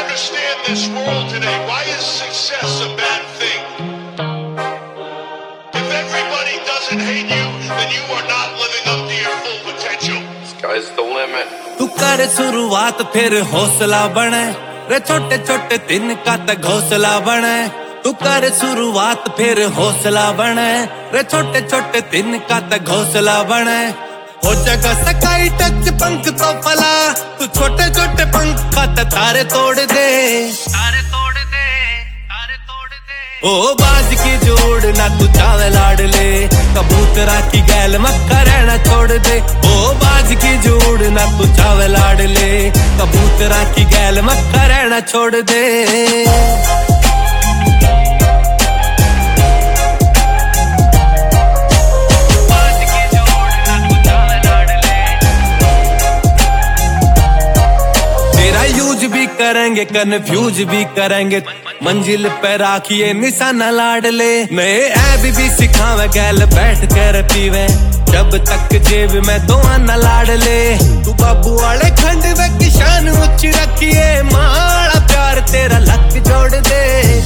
understand this world today. Why is success a bad thing? If everybody doesn't hate you, then you are not living up to your full potential. Sky's the limit. तू कर शुरुआत फिर हौसला बने रे छोटे छोटे दिन का तक हौसला बने तू कर शुरुआत फिर हौसला बने रे छोटे छोटे दिन का तक हौसला बने हो जगह सकाई टच पंख तो फला तू छोटे छोटे पंख का तारे तोड़ दे तारे तोड़ दे तारे तोड़ दे ओ बाज की जोड़ ना तू चावे लाड ले कबूतरा की गैल मक्का रहना छोड़ दे ओ बाज की जोड़ ना तू चावे लाड ले कबूतरा की गैल मक्का रहना छोड़ दे यूज भी करेंगे कन्फ्यूज भी करेंगे मंजिल पे राखिए निशाना लाड ले नए ऐब भी सिखावे गैल बैठ कर पीवे जब तक जेब में तो आना लाड ले तू बाबू वाले खंड में किसान उच्च रखिए माड़ा प्यार तेरा लक जोड़ दे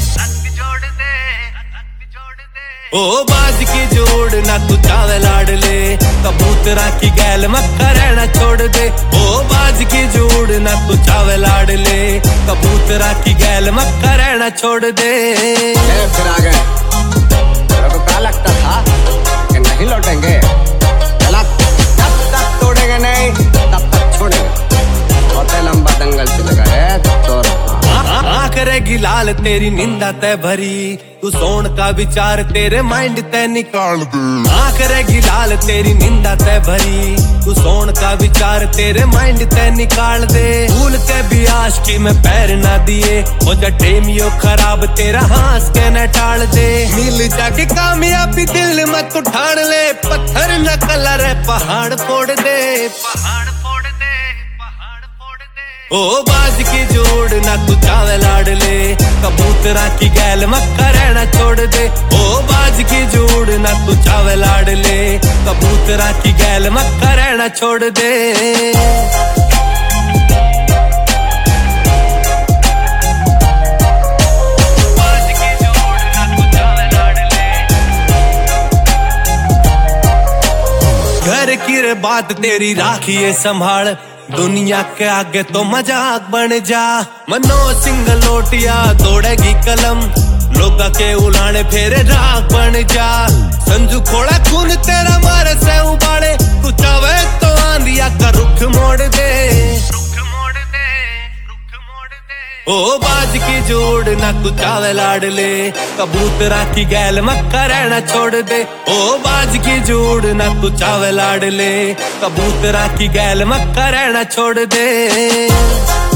ओ बाज की जोड़ ना तू चावे लाड ले कबूतरा की गैल मक्का रहना छोड़ दे ओ बाज की जोड़ ना तू चावे लाड ले कबूतरा की गैल मक्का रहना छोड़ दे फिर आ गए तेरा तो क्या लगता था कि नहीं लौटेंगे चला तब तक तोड़ेंगे नहीं तब तक छोड़ेंगे बहुत लंबा दंगल चलेगा रे तो करेगी लाल तेरी निंदा तय भरी तू सोन का विचार तेरे माइंड तय निकाल दे करेगी लाल तेरी निंदा तय भरी तू सोन का विचार तेरे माइंड तय निकाल दे भूल के भी आशिकी में पैर ना दिए हो जा टेमियो खराब तेरा हंस के न टाल दे मिल जाके कामयाबी दिल में तू ठान ले पत्थर न कलर पहाड़ फोड़ दे पहाड़ फोड़ दे ओ बाज की जोड़ ना तू चावे लाड ले कबूतरा की गैल मक्का रहना छोड़ दे ओ बाज की जोड़ ना तू चावे लाड ले कबूतरा की गैल मक्का रहना छोड़ दे घर की रे बात तेरी राखिए संभाल दुनिया के आगे तो मजाक बन जा मनो सिंह लोटिया तोड़ेगी कलम लोगा के उलाने फेरे राख बन जा संजू खोड़ा खून तेरा मारे से उबाले तू चावे तो आंधिया का रुख मोड़ दे ओ बाज की जोड़ ना तू चावे लाड ले कबूतरा की गैल मक्का रहना छोड़ दे ओ बाज की जोड़ ना तू चावे लाड ले कबूतरा की गैल मक्का रहना छोड़ दे